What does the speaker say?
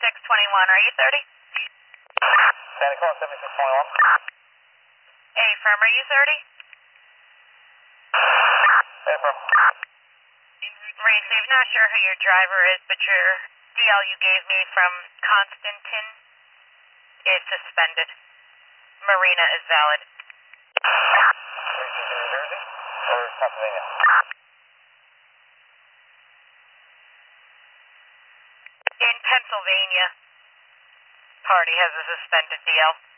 7621, are you 30? Santa Claus 7621. A firm, are you 30? Hey, firm. Receive, not sure who your driver is, but your DL you gave me from Constantin is suspended. Marina is valid. This is in New Jersey or Pennsylvania? In Pennsylvania, party has a suspended DL.